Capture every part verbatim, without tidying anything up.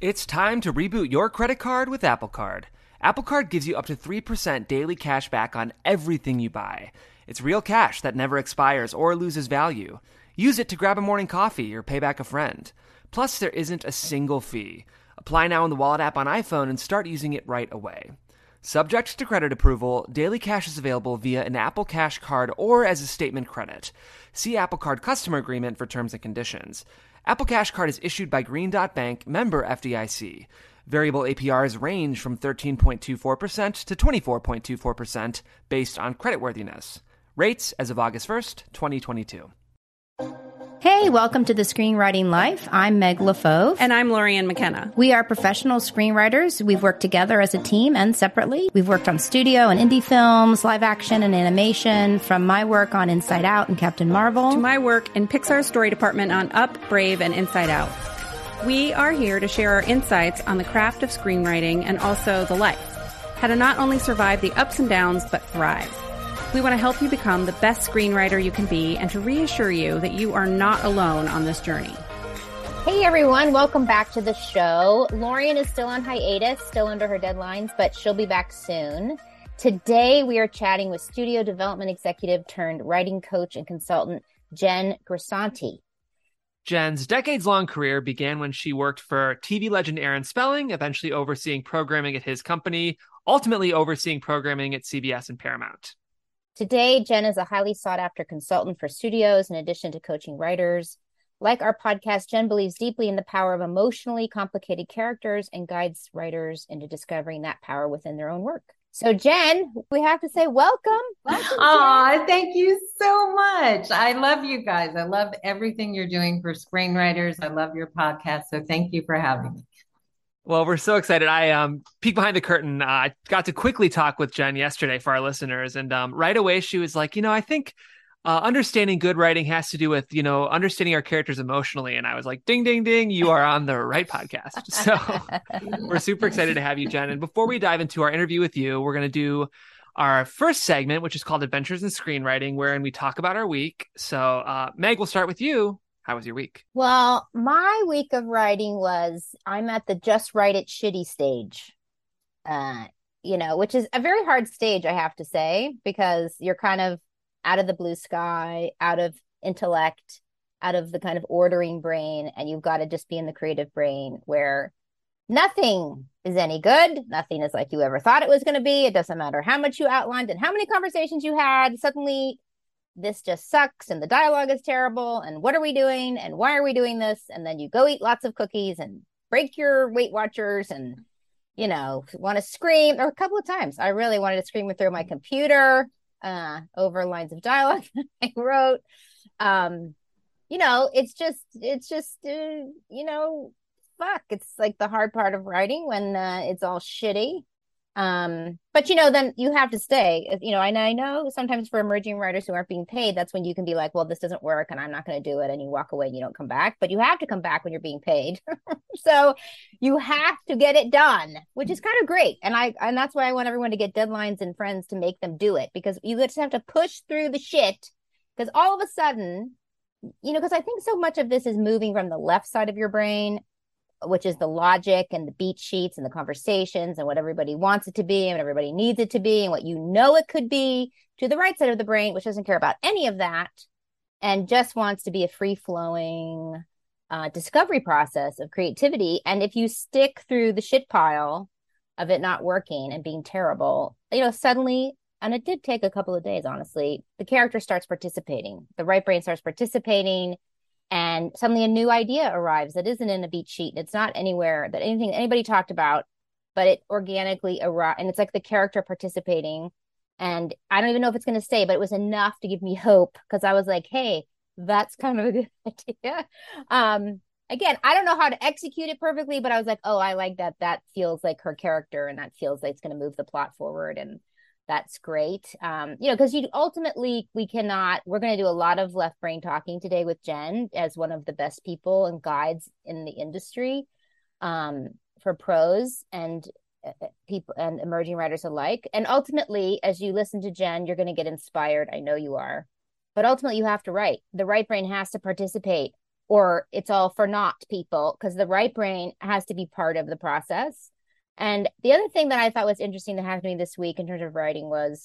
It's time to reboot your credit card with Apple Card. Apple Card gives you up to three percent daily cash back on everything you buy. It's real cash that never expires or loses value. Use it to grab a morning coffee or pay back a friend. Plus, there isn't a single fee. Apply now in the Wallet app on iPhone and start using it right away. Subject to credit approval, daily cash is available via an Apple Cash card or as a statement credit. See Apple Card Customer Agreement for terms and conditions. Apple Cash Card is issued by Green Dot Bank, member F D I C. Variable A P Rs range from thirteen point two four percent to twenty-four point two four percent based on creditworthiness. Rates as of August first, twenty twenty-two. Hey, welcome to The Screenwriting Life. I'm Meg LaFauve. And I'm Lorianne McKenna. We are professional screenwriters. We've worked together as a team and separately. We've worked on studio and indie films, live action and animation, from my work on Inside Out and Captain Marvel to my work in Pixar's story department on Up, Brave, and Inside Out. We are here to share our insights on the craft of screenwriting and also the life. How to not only survive the ups and downs, but thrive. We want to help you become the best screenwriter you can be and to reassure you that you are not alone on this journey. Hey everyone, welcome back to the show. Lorianne is still on hiatus, still under her deadlines, but she'll be back soon. Today we are chatting with studio development executive turned writing coach and consultant, Jen Grisanti. Jen's decades-long career began when she worked for T V legend Aaron Spelling, eventually overseeing programming at his company, ultimately overseeing programming at C B S and Paramount. Today, Jen is a highly sought-after consultant for studios in addition to coaching writers. Like our podcast, Jen believes deeply in the power of emotionally complicated characters and guides writers into discovering that power within their own work. So, Jen, we have to say welcome. welcome Aw, thank you so much. I love you guys. I love everything you're doing for screenwriters. I love your podcast. So thank you for having me. Well, we're so excited. I um, peeked behind the curtain. Uh, I got to quickly talk with Jen yesterday for our listeners. And um, right away, she was like, you know, I think uh, understanding good writing has to do with, you know, understanding our characters emotionally. And I was like, ding, ding, ding, you are on the right podcast. So we're super excited to have you, Jen. And before we dive into our interview with you, we're going to do our first segment, which is called Adventures in Screenwriting, wherein we talk about our week. So uh, Meg, we'll start with you. How was your week? Well, my week of writing was, I'm at the just write it shitty stage, uh, you know, which is a very hard stage, I have to say, because you're kind of out of the blue sky, out of intellect, out of the kind of ordering brain, and you've got to just be in the creative brain where nothing is any good. Nothing is like you ever thought it was going to be. It doesn't matter how much you outlined and how many conversations you had. Suddenly, this just sucks and the dialogue is terrible and what are we doing and why are we doing this? And then you go eat lots of cookies and break your Weight Watchers and, you know, want to scream. Or a couple of times I really wanted to scream and throw my computer uh, over lines of dialogue I wrote. Um, you know, it's just, it's just, uh, you know, fuck. It's like the hard part of writing when uh, it's all shitty. Um, but you know, then you have to stay, you know, and I know sometimes for emerging writers who aren't being paid, that's when you can be like, well, this doesn't work and I'm not going to do it. And you walk away and you don't come back, but you have to come back when you're being paid. So you have to get it done, which is kind of great. And I, and that's why I want everyone to get deadlines and friends to make them do it, because you just have to push through the shit. Because all of a sudden, you know, because I think so much of this is moving from the left side of your brain, which is the logic and the beat sheets and the conversations and what everybody wants it to be and what everybody needs it to be and what you know it could be, to the right side of the brain, which doesn't care about any of that and just wants to be a free-flowing uh, discovery process of creativity. And if you stick through the shit pile of it not working and being terrible, you know, suddenly, and it did take a couple of days, honestly, the character starts participating. The right brain starts participating. And suddenly a new idea arrives that isn't in a beat sheet. It's not anywhere that anything anybody talked about, but it organically arrived. And it's like the character participating. And I don't even know if it's going to stay, but it was enough to give me hope, because I was like, hey, that's kind of a good idea. Um, again, I don't know how to execute it perfectly, but I was like, oh, I like that. That feels like her character, and that feels like it's going to move the plot forward. And that's great. Um, you know, because you ultimately, we cannot, we're going to do a lot of left brain talking today with Jen as one of the best people and guides in the industry um, for pros and uh, people and emerging writers alike. And ultimately, as you listen to Jen, you're going to get inspired. I know you are. But ultimately, you have to write. The right brain has to participate. or it's all for naught people, because the right brain has to be part of the process. And the other thing that I thought was interesting that happened to me this week in terms of writing was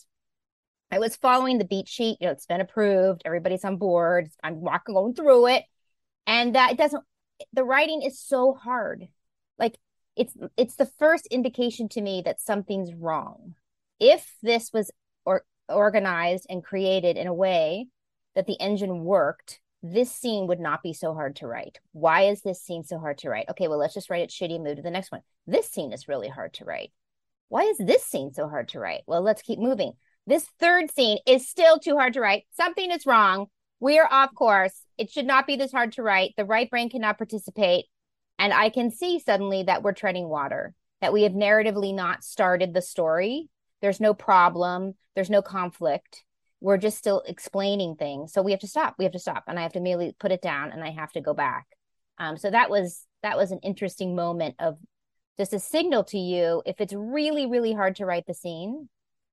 I was following the beat sheet. You know, it's been approved. Everybody's on board. I'm walking, going through it. And that it doesn't, the writing is so hard. Like it's, it's the first indication to me that something's wrong. If this was or, organized and created in a way that the engine worked, this scene would not be so hard to write. Why is this scene so hard to write? Okay, well, let's just write it shitty and move to the next one. This scene is really hard to write. Why is this scene so hard to write? Well, let's keep moving. This third scene is still too hard to write. Something is wrong. We are off course. It should not be this hard to write. The right brain cannot participate. And I can see suddenly that we're treading water, that we have narratively not started the story. There's no problem. There's no conflict. We're just still explaining things. So we have to stop. We have to stop. And I have to immediately put it down and I have to go back. Um, so that was that was an interesting moment of just a signal to you. If it's really, really hard to write the scene,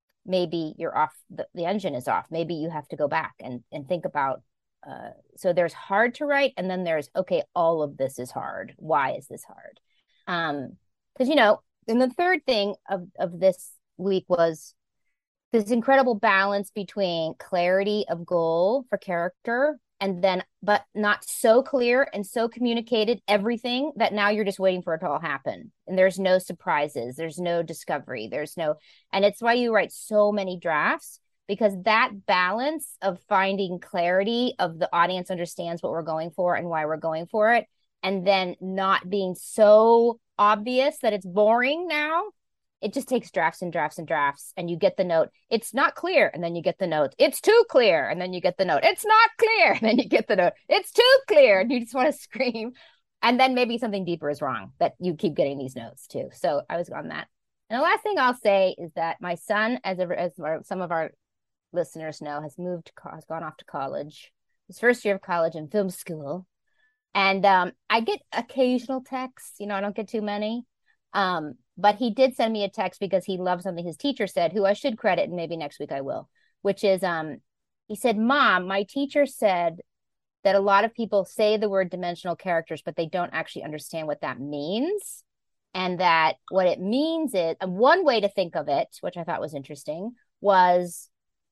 maybe you're off, the, the engine is off. Maybe you have to go back and, and think about, uh, so there's hard to write. And then there's, okay, all of this is hard. Why is this hard? Um, because, you know, and the third thing of, of this week was this incredible balance between clarity of goal for character and then, but not so clear and so communicated everything that now you're just waiting for it to all happen. And there's no surprises. There's no discovery. There's no, and it's why you write so many drafts, because that balance of finding clarity of the audience understands what we're going for and why we're going for it. And then not being so obvious that it's boring now. It just takes drafts and drafts and drafts, and you get the note, it's not clear, and then you get the note, it's too clear, and then you get the note, it's not clear, and then you get the note, it's too clear, and you just want to scream. And then maybe something deeper is wrong, that you keep getting these notes too. So I was on that. And the last thing I'll say is that my son, as, a, as our, some of our listeners know, has moved, has gone off to college, his first year of college in film school. And um, I get occasional texts, you know, I don't get too many. Um, but he did send me a text because he loved something his teacher said, who I should credit, and maybe next week I will, which is, um, he said, Mom, my teacher said that a lot of people say the word dimensional characters, but they don't actually understand what that means. And that what it means is, and one way to think of it, which I thought was interesting, was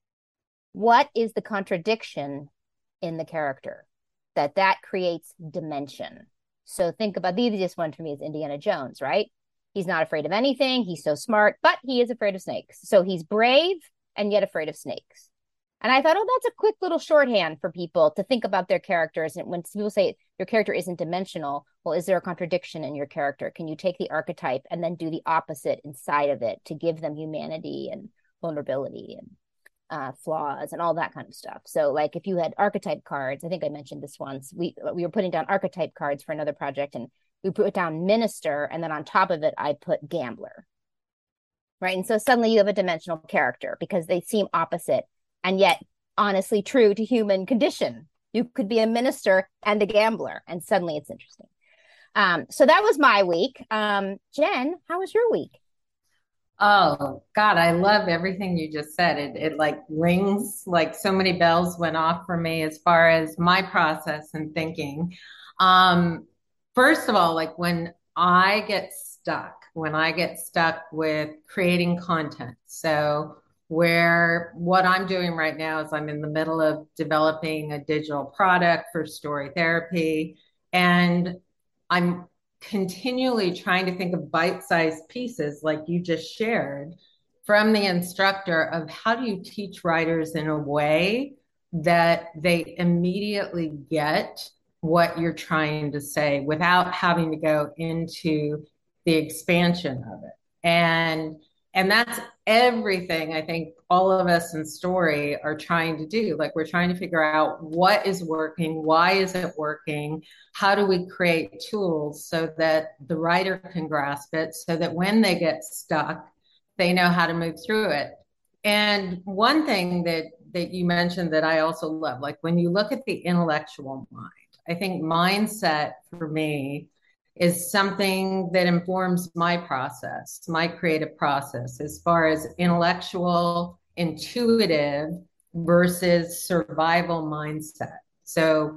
what is the contradiction in the character? That that creates dimension. So think about, the easiest one for me is Indiana Jones, right? He's not afraid of anything. He's so smart, but he is afraid of snakes. So he's brave and yet afraid of snakes. And I thought, oh, that's a quick little shorthand for people to think about their characters. And when people say your character isn't dimensional, well, is there a contradiction in your character? Can you take the archetype and then do the opposite inside of it to give them humanity and vulnerability and uh, flaws and all that kind of stuff? So like if you had archetype cards, I think I mentioned this once, we we were putting down archetype cards for another project, and we put down minister, and then on top of it, I put gambler, right? And so suddenly you have a dimensional character because they seem opposite and yet honestly true to human condition. You could be a minister and a gambler, and suddenly it's interesting. Um, so that was my week. Um, Jen, how was your week? Oh, God, I love everything you just said. It, it like rings, like so many bells went off for me as far as my process and thinking. Um, First of all, like when I get stuck, when I get stuck with creating content. So where what I'm doing right now is I'm in the middle of developing a digital product for story therapy. And I'm continually trying to think of bite-sized pieces like you just shared from the instructor of how do you teach writers in a way that they immediately get what you're trying to say without having to go into the expansion of it. And and that's everything I think all of us in story are trying to do. Like we're trying to figure out what is working, why is it working, how do we create tools so that the writer can grasp it, so that when they get stuck, they know how to move through it. And one thing that that you mentioned that I also love, like when you look at the intellectual mind, I think mindset for me is something that informs my process, my creative process, as far as intellectual, intuitive versus survival mindset. So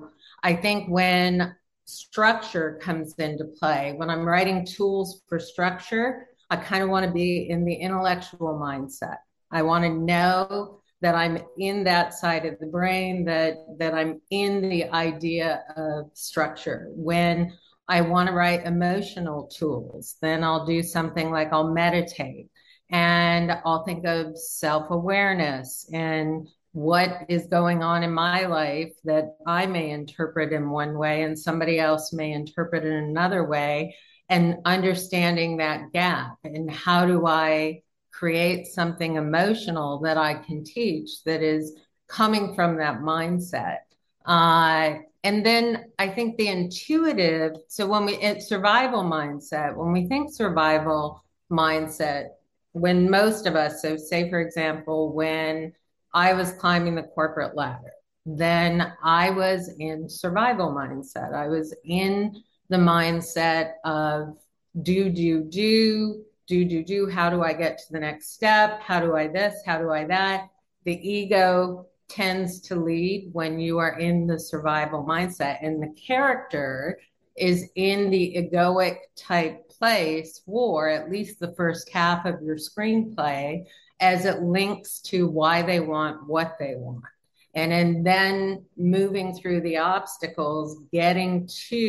I think when structure comes into play, when I'm writing tools for structure, I kind of want to be in the intellectual mindset. I want to know that I'm in that side of the brain, that that I'm in the idea of structure. When I want to write emotional tools, then I'll do something like I'll meditate and I'll think of self-awareness and what is going on in my life that I may interpret in one way and somebody else may interpret in another way, and understanding that gap and how do I create something emotional that I can teach that is coming from that mindset. Uh, and then I think the intuitive, so when we, it's survival mindset, when we think survival mindset, when most of us, so say for example, when I was climbing the corporate ladder, then I was in survival mindset. I was in the mindset of do, do, do, do, do, do. How do I get to the next step? How do I this? How do I that? The ego tends to lead when you are in the survival mindset, and the character is in the egoic type place for at least the first half of your screenplay, as it links to why they want what they want. And, and then moving through the obstacles, getting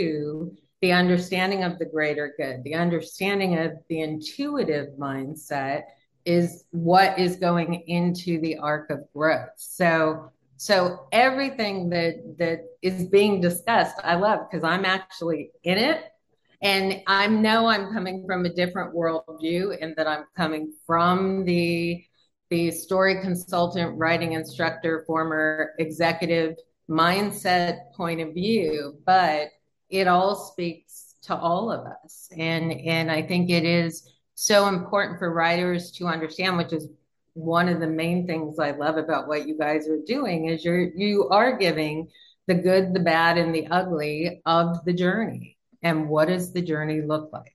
to the understanding of the greater good, the understanding of the intuitive mindset is what is going into the arc of growth. So, so everything that, that is being discussed, I love, because I'm actually in it. And I know I'm coming from a different worldview, and that I'm coming from the, the story consultant, writing instructor, former executive mindset point of view, but it all speaks to all of us. And, and I think it is so important for writers to understand, which is one of the main things I love about what you guys are doing, is you're, you are giving the good, the bad, and the ugly of the journey. And what does the journey look like?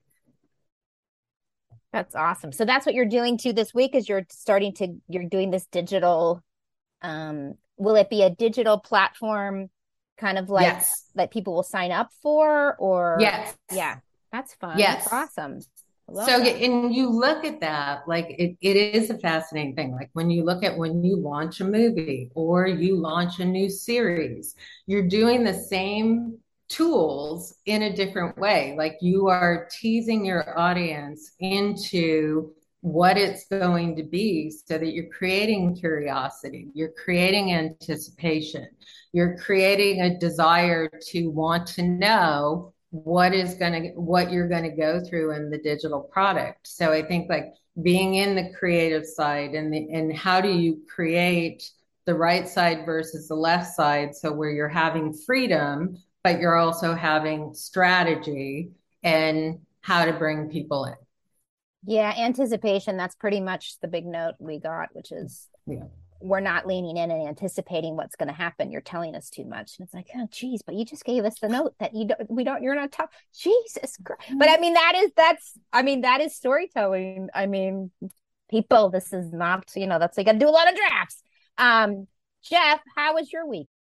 That's awesome. So that's what you're doing too this week, is you're starting to, you're doing this digital, um, will it be a digital platform kind of like yes. that people will sign up for, or? Yes. Yeah, that's fun. Yes. That's awesome. So, that. And you look at that, like it, it is a fascinating thing. Like when you look at when you launch a movie or you launch a new series, you're doing the same tools in a different way. Like you are teasing your audience into what it's going to be, so that you're creating curiosity, you're creating anticipation, you're creating a desire to want to know what is going to, what you're going to go through in the digital product. So I think like being in the creative side and the, and how do you create the right side versus the left side, so where you're having freedom, but you're also having strategy and how to bring people in. Yeah, anticipation, that's pretty much the big note we got, which is yeah. We're not leaning in and anticipating what's going to happen. You're telling us too much. And it's like, oh, geez, but you just gave us the note that you don't, we don't, you're not talking. Jesus Christ. But I mean, that is, that's, I mean, that is storytelling. I mean, people, this is not, you know, that's, they got to do a lot of drafts. Um, Jeff, how was your week?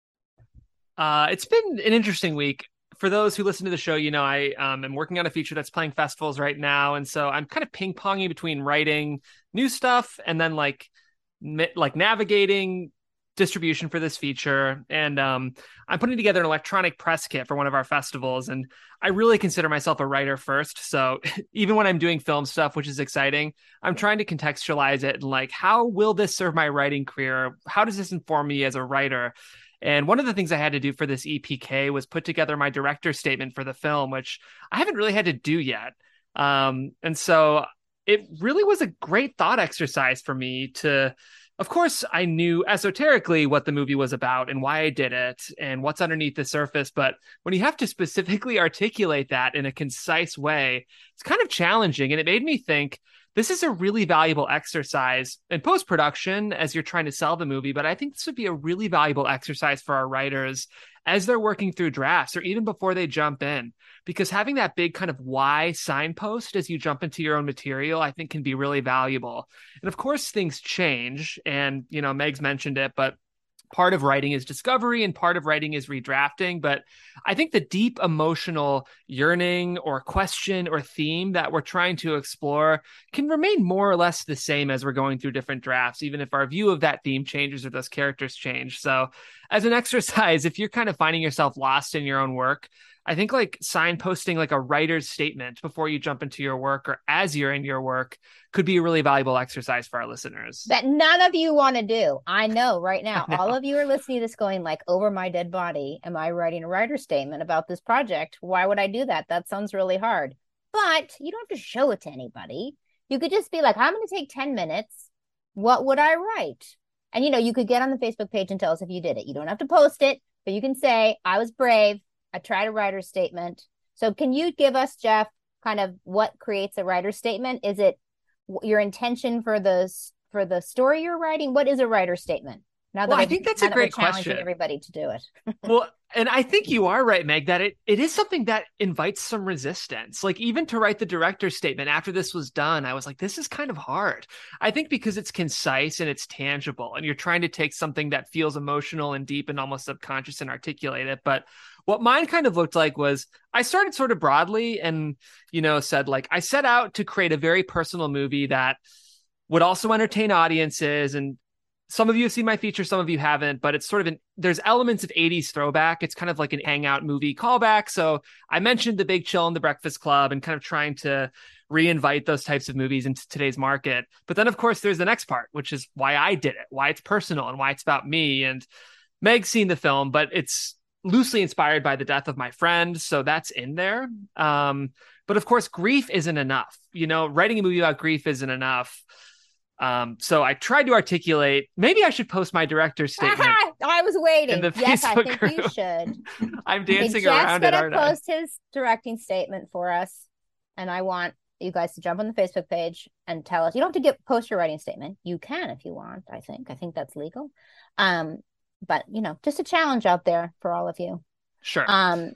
Uh, it's been an interesting week. For those who listen to the show, you know, I um, am working on a feature that's playing festivals right now. And so I'm kind of ping-ponging between writing new stuff and then like, like navigating distribution for this feature. And um, I'm putting together an electronic press kit for one of our festivals. And I really consider myself a writer first. So even when I'm doing film stuff, which is exciting, I'm trying to contextualize it and like, how will this serve my writing career? How does this inform me as a writer? And one of the things I had to do for this E P K was put together my director's statement for the film, which I haven't really had to do yet. Um, and so it really was a great thought exercise for me to, of course, I knew esoterically what the movie was about and why I did it and what's underneath the surface. But when you have to specifically articulate that in a concise way, it's kind of challenging. And it made me think, this is a really valuable exercise in post-production as you're trying to sell the movie, but I think this would be a really valuable exercise for our writers as they're working through drafts or even before they jump in, because having that big kind of why signpost as you jump into your own material, I think can be really valuable. And of course, things change and, you know, Meg's mentioned it, but part of writing is discovery and part of writing is redrafting. But I think the deep emotional yearning or question or theme that we're trying to explore can remain more or less the same as we're going through different drafts, even if our view of that theme changes or those characters change. So as an exercise, if you're kind of finding yourself lost in your own work, I think like signposting like a writer's statement before you jump into your work or as you're in your work could be a really valuable exercise for our listeners. That none of you want to do. I know right now, all of you are listening to this going like, over my dead body, am I writing a writer's statement about this project? Why would I do that? That sounds really hard. But you don't have to show it to anybody. You could just be like, I'm going to take ten minutes. What would I write? And, you know, you could get on the Facebook page and tell us if you did it. You don't have to post it, but you can say, I was brave. I tried a writer's statement. So can you give us, Jeff, kind of what creates a writer's statement? Is it your intention for the, for the story you're writing? What is a writer's statement? Now that well, I I've, think that's a great question. Everybody to do it. Well, and I think you are right, Meg, that it, it is something that invites some resistance. Like even to write the director's statement after this was done, I was like, this is kind of hard. I think because it's concise and it's tangible and you're trying to take something that feels emotional and deep and almost subconscious and articulate it. But what mine kind of looked like was I started sort of broadly and, you know, said like, I set out to create a very personal movie that would also entertain audiences. And some of you have seen my feature, some of you haven't, but it's sort of an, there's elements of eighties throwback. It's kind of like an hangout movie callback. So I mentioned The Big Chill and The Breakfast Club and kind of trying to reinvite those types of movies into today's market. But then of course there's the next part, which is why I did it, why it's personal and why it's about me. And Meg's seen the film, but it's loosely inspired by the death of my friend. So that's in there. Um, but of course, grief isn't enough. You know, writing a movie about grief isn't enough. Um, so I tried to articulate, maybe I should post my director's statement. I was waiting. In the yes, Facebook I think group. You should. I'm dancing Jeff's around it, gonna aren't I? post his directing statement for us. And I want you guys to jump on the Facebook page and tell us. You don't have to get post your writing statement. You can if you want, I think. I think that's legal. Um, but you know, just a challenge out there for all of you. Sure. Um,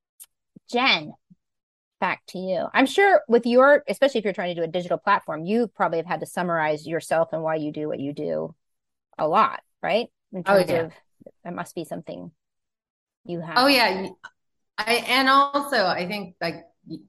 Jen, back to you. I'm sure with your, especially if you're trying to do a digital platform, you probably have had to summarize yourself and why you do what you do a lot, right? In terms oh, yeah. of, that must be something you have. Oh yeah. I, and also I think like,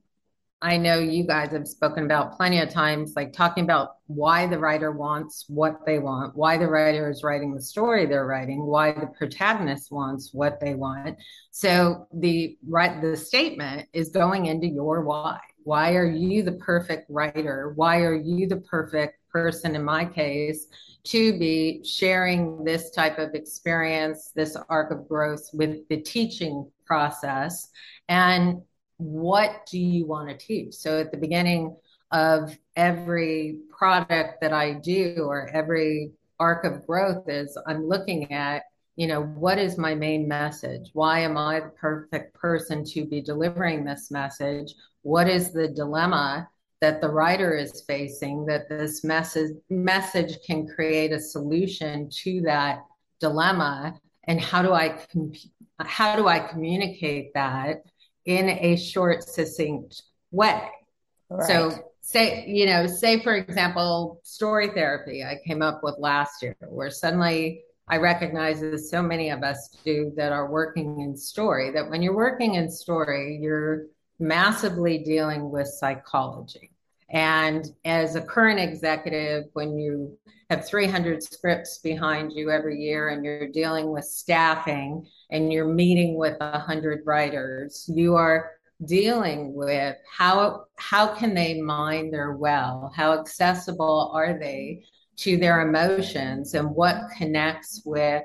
I know you guys have spoken about plenty of times, like talking about why the writer wants what they want, why the writer is writing the story they're writing, why the protagonist wants what they want. So the right, the statement is going into your why. Why are you the perfect writer? Why are you the perfect person, in my case, to be sharing this type of experience, this arc of growth with the teaching process? And what do you want to teach? So at the beginning of every product that I do or every arc of growth is I'm looking at, you know, what is my main message? Why am I the perfect person to be delivering this message? What is the dilemma that the writer is facing that this message message can create a solution to that dilemma? And how do I com- how do I communicate that in a short, succinct way? Right. So say, you know, say, for example, story therapy I came up with last year, where suddenly I recognize, as so many of us do that are working in story, that when you're working in story, you're massively dealing with psychology. And as a current executive, when you have three hundred scripts behind you every year and you're dealing with staffing and you're meeting with one hundred writers, you are dealing with how how can they mind their well? How accessible are they to their emotions? And what connects with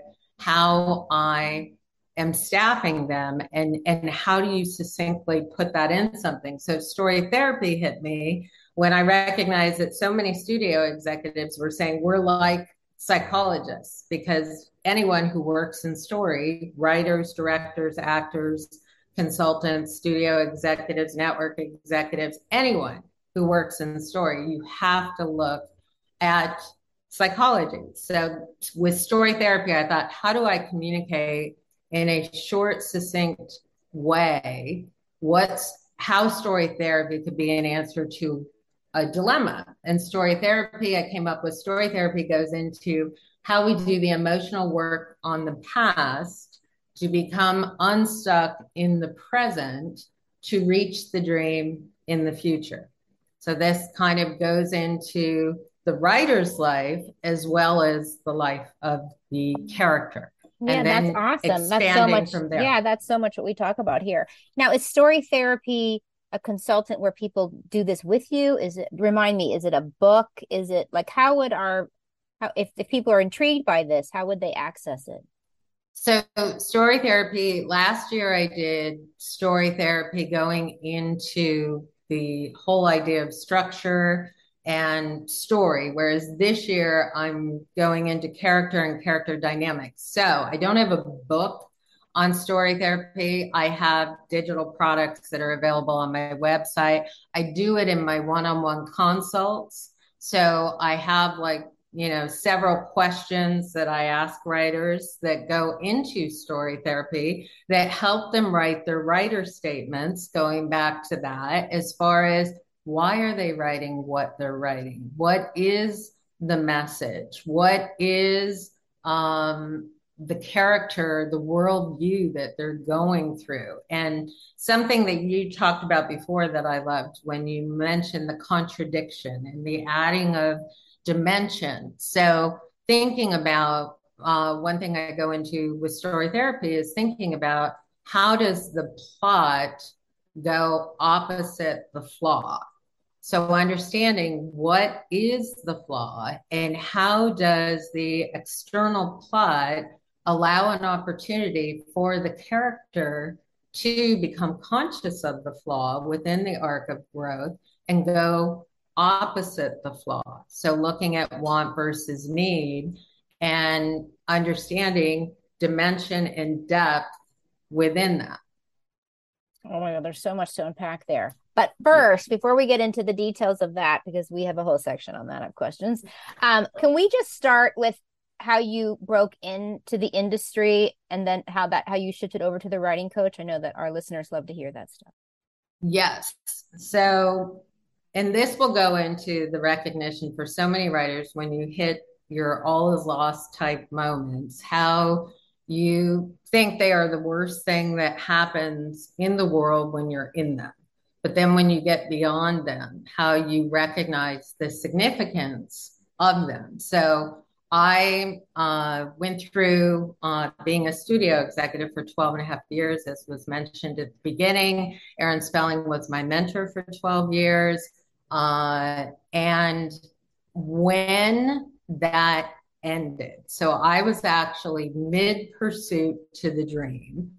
how I am staffing them? And, and how do you succinctly put that in something? So story therapy hit me when I recognized that so many studio executives were saying, we're like psychologists, because anyone who works in story, writers, directors, actors, consultants, studio executives, network executives, anyone who works in story, you have to look at psychology. So with story therapy, I thought, how do I communicate in a short, succinct way what's how story therapy could be an answer to a dilemma. And story therapy, I came up with story therapy goes into how we do the emotional work on the past to become unstuck in the present to reach the dream in the future. So this kind of goes into the writer's life as well as the life of the character. Yeah, and then that's awesome. That's so expanding much. from there. Yeah, that's so much what we talk about here. Now, is story therapy a consultant where people do this with you? Is it, remind me, is it a book? Is it like, how would our, how, if, if people are intrigued by this, how would they access it? So story therapy, last year I did story therapy going into the whole idea of structure and story, whereas this year I'm going into character and character dynamics. So I don't have a book on story therapy. I have digital products that are available on my website. I do it in my one-on-one consults. So I have like, you know, several questions that I ask writers that go into story therapy that help them write their writer statements, going back to that, as far as why are they writing what they're writing? What is the message? What is um, the character, the worldview that they're going through? And something that you talked about before that I loved when you mentioned the contradiction and the adding of dimension. So thinking about uh, one thing I go into with story therapy is thinking about how does the plot go opposite the flaw? So understanding what is the flaw and how does the external plot allow an opportunity for the character to become conscious of the flaw within the arc of growth and go opposite the flaw. So looking at want versus need and understanding dimension and depth within that. Oh my God, there's so much to unpack there. But first, before we get into the details of that, because we have a whole section on that of questions, um, can we just start with how you broke into the industry and then how that how you shifted over to the writing coach? I know that our listeners love to hear that stuff. Yes. So, and this will go into the recognition for so many writers when you hit your all is lost type moments, how you think they are the worst thing that happens in the world when you're in them. But then when you get beyond them, how you recognize the significance of them. So I uh, went through uh, being a studio executive for twelve and a half years, as was mentioned at the beginning. Aaron Spelling was my mentor for twelve years. Uh, and when that ended, so I was actually mid pursuit to the dream.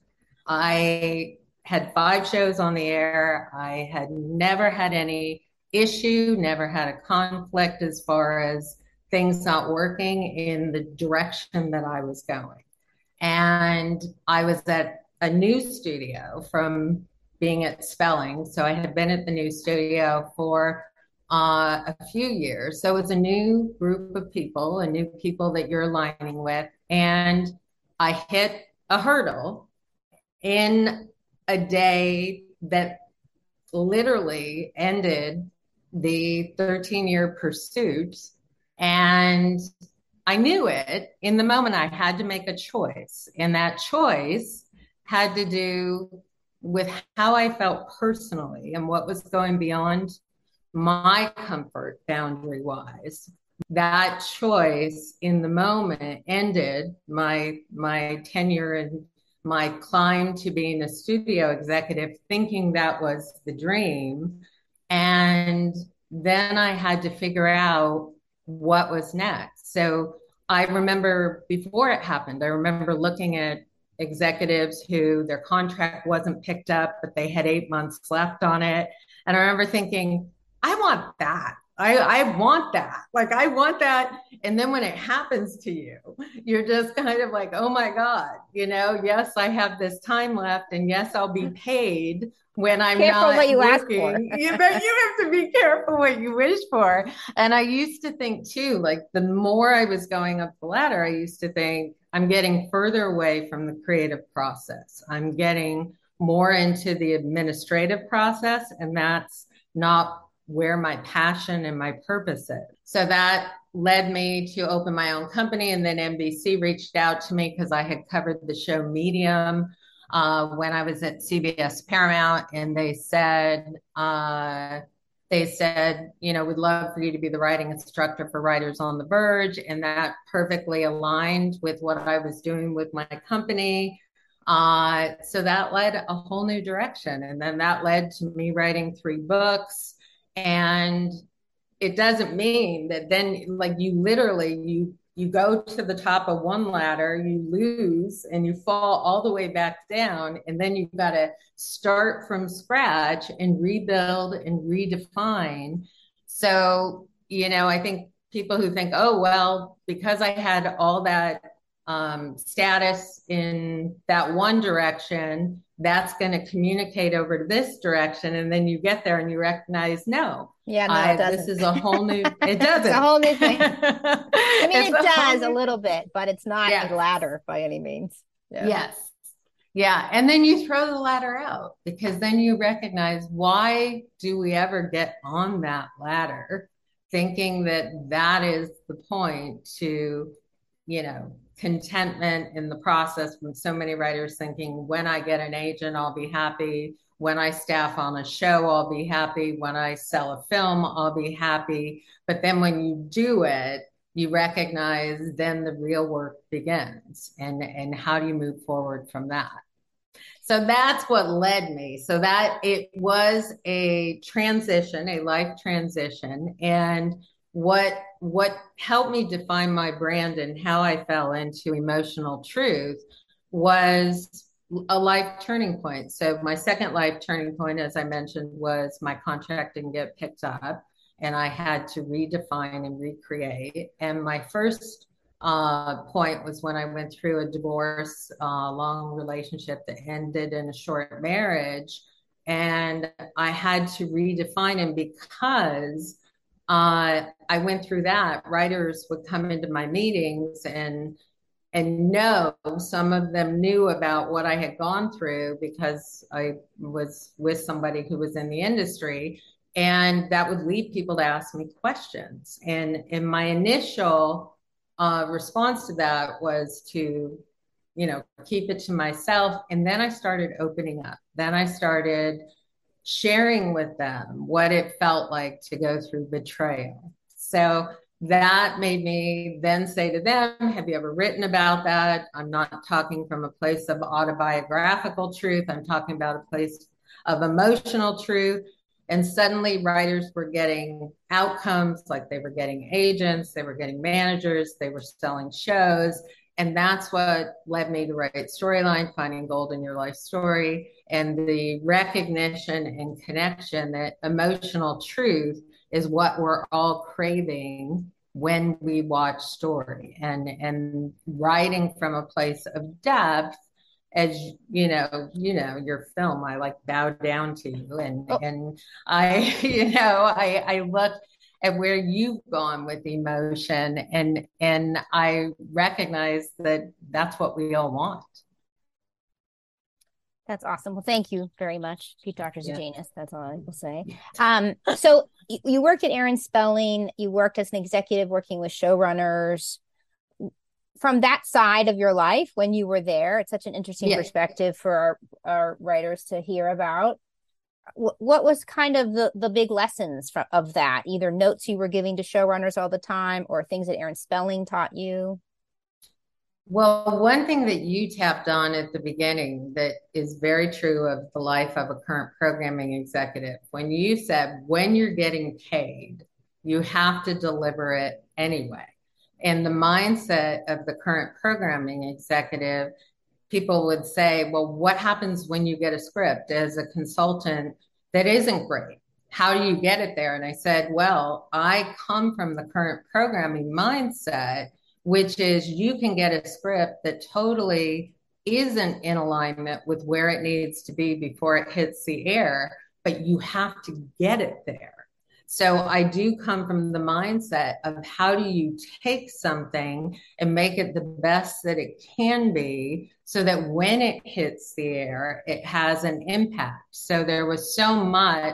I had five shows on the air. I had never had any issue, never had a conflict as far as things not working in the direction that I was going. And I was at a new studio from being at Spelling. So I had been at the new studio for uh, a few years. So it was a new group of people, a new people that you're aligning with. And I hit a hurdle in a day that literally ended the thirteen year pursuit. And I knew it in the moment. I had to make a choice. And that choice had to do with how I felt personally and what was going beyond my comfort boundary wise. That choice in the moment ended my, my tenure and my climb to being a studio executive, thinking that was the dream. And then I had to figure out what was next. So I remember before it happened, I remember looking at executives who their contract wasn't picked up, but they had eight months left on it. And I remember thinking, I want that. I, I want that. Like, I want that. And then when it happens to you, you're just kind of like, oh my God, you know, yes, I have this time left. And yes, I'll be paid when I'm careful not what you working. ask for. you, but you have to be careful what you wish for. And I used to think too, like the more I was going up the ladder, I used to think I'm getting further away from the creative process. I'm getting more into the administrative process. And that's not where my passion and my purpose is. So that led me to open my own company. And then N B C reached out to me because I had covered the show Medium uh, when I was at C B S Paramount. And they said, uh, they said, you know, we'd love for you to be the writing instructor for Writers on the Verge. And that perfectly aligned with what I was doing with my company. Uh, so that led a whole new direction. And then that led to me writing three books. And it doesn't mean that then, like, you literally, you, you go to the top of one ladder, you lose, and you fall all the way back down. And then you've got to start from scratch and rebuild and redefine. So, you know, I think people who think, oh, well, because I had all that um, status in that one direction, that's going to communicate over to this direction. And then you get there and you recognize, no, yeah, no, I, it doesn't. This is a whole new, it doesn't. It's a whole new thing. I mean, It's it a does whole a little bit, but it's not Yes. a ladder by any means. Yeah. Yes. Yeah. And then you throw the ladder out, because then you recognize, why do we ever get on that ladder thinking that that is the point to, you know, contentment in the process, from so many writers thinking, when I get an agent, I'll be happy. When I staff on a show, I'll be happy. When I sell a film, I'll be happy. But then when you do it, you recognize then the real work begins. And, and how do you move forward from that? So that's what led me. So that it was a transition, a life transition. And what what helped me define my brand and how I fell into emotional truth was a life turning point. So my second life turning point, as I mentioned, was my contract didn't get picked up, and I had to redefine and recreate. And my first uh, point was when I went through a divorce, uh, long relationship that ended in a short marriage. And I had to redefine, and because uh, I went through that, writers would come into my meetings and and know, some of them knew about what I had gone through because I was with somebody who was in the industry, and that would lead people to ask me questions. And in my initial uh, response to that was to, you know, keep it to myself. And then I started opening up. Then I started sharing with them what it felt like to go through betrayal. So that made me then say to them, have you ever written about that? I'm not talking from a place of autobiographical truth. I'm talking about a place of emotional truth. And suddenly writers were getting outcomes, like they were getting agents, they were getting managers, they were selling shows. And that's what led me to write Storyline, Finding Gold in Your Life Story, and the recognition and connection that emotional truth is what we're all craving when we watch story, and and writing from a place of depth. As you know, you know, your film, I like bow down to you, and oh. and I, you know, I I look at where you've gone with emotion, and and I recognize that that's what we all want. That's awesome. Well, thank you very much, Pete Doctor Yeah. Zajanis. That's all I will say. Um, so you, you worked at Aaron Spelling. You worked as an executive working with showrunners. From that side of your life when you were there, it's such an interesting Yeah. perspective for our, our writers to hear about. W- what was kind of the, the big lessons from, of that? Either notes you were giving to showrunners all the time, or things that Aaron Spelling taught you? Well, one thing that you tapped on at the beginning that is very true of the life of a current programming executive, when you said, when you're getting paid, you have to deliver it anyway. And the mindset of the current programming executive, people would say, well, what happens when you get a script as a consultant that isn't great? How do you get it there? And I said, well, I come from the current programming mindset, which is you can get a script that totally isn't in alignment with where it needs to be before it hits the air, but you have to get it there. So I do come from the mindset of how do you take something and make it the best that it can be so that when it hits the air, it has an impact. So there was so much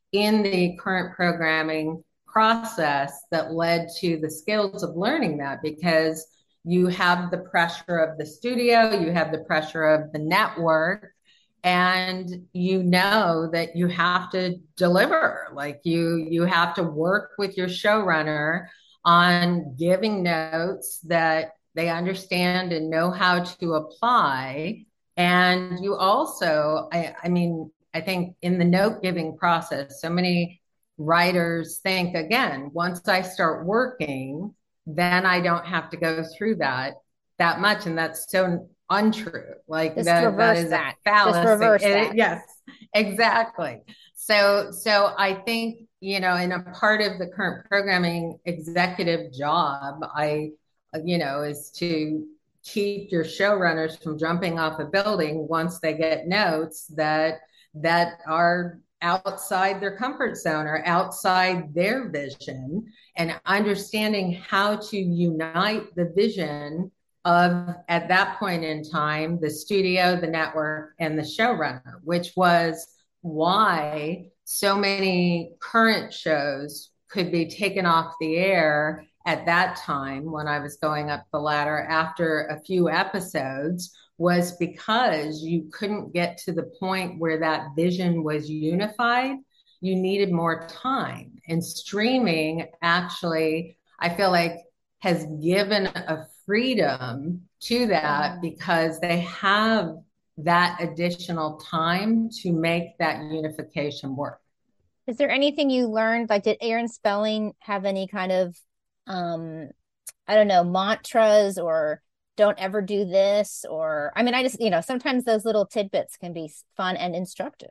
in the current programming process that led to the skills of learning that, because you have the pressure of the studio, you have the pressure of the network, and you know that you have to deliver. Like you you have to work with your showrunner on giving notes that they understand and know how to apply. And you also, I, I mean, I think in the note giving process, so many writers think, again, once I start working, then I don't have to go through that that much. And that's so untrue. Like Just that, that reverse is a that. fallacy. Just reverse It- that. yes, exactly. So, so I think, you know, in a part of the current programming executive job, I, you know, is to keep your showrunners from jumping off a building once they get notes that that are outside their comfort zone or outside their vision, and understanding how to unite the vision of, at that point in time, the studio, the network, and the showrunner, which was why so many current shows could be taken off the air at that time when I was going up the ladder after a few episodes, was because you couldn't get to the point where that vision was unified. You needed more time. And streaming actually, I feel like, has given a freedom to that because they have that additional time to make that unification work. Is there anything you learned? Like, did Aaron Spelling have any kind of, um, I don't know, mantras or don't ever do this? Or, I mean, I just, you know, sometimes those little tidbits can be fun and instructive.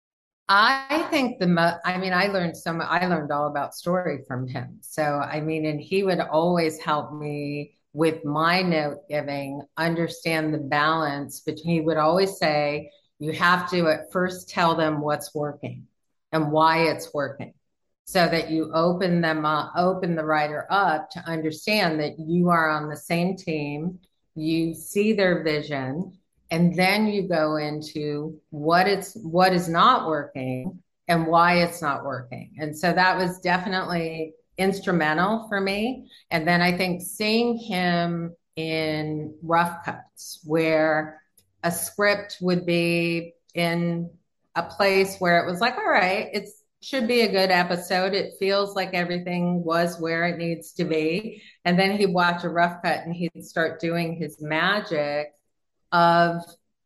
I think the, mo- I mean, I learned some, I learned all about story from him. So, I mean, and he would always help me with my note giving, understand the balance between, he would always say, you have to at first tell them what's working and why it's working, so that you open them up, open the writer up to understand that you are on the same team, you see their vision, and then you go into what it's what is not working and why it's not working. And so that was definitely instrumental for me. And then I think seeing him in Rough Cuts, where a script would be in a place where it was like, all right, it's should be a good episode. It feels like everything was where it needs to be. And then he'd watch a rough cut and he'd start doing his magic of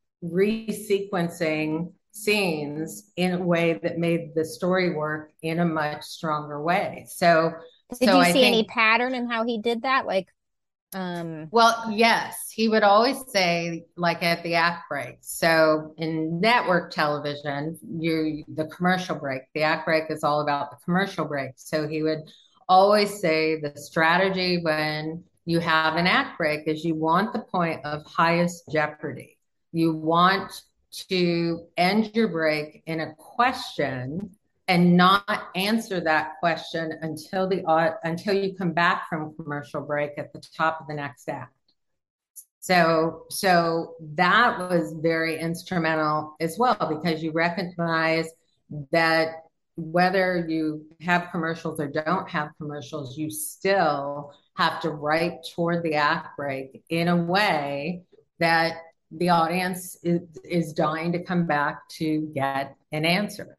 resequencing scenes in a way that made the story work in a much stronger way. So, Did so you I see think, any pattern in how he did that? Like, um, well, yes, he would always say, like at the act break. So in network television, you the commercial break, the act break is all about the commercial break. So he would always say the strategy when you have an act break is you want the point of highest jeopardy. You want to end your break in a question and not answer that question until the until you come back from commercial break at the top of the next act. So, so that was very instrumental as well, because you recognize that whether you have commercials or don't have commercials, you still have to write toward the act break in a way that the audience is, is dying to come back to get an answer.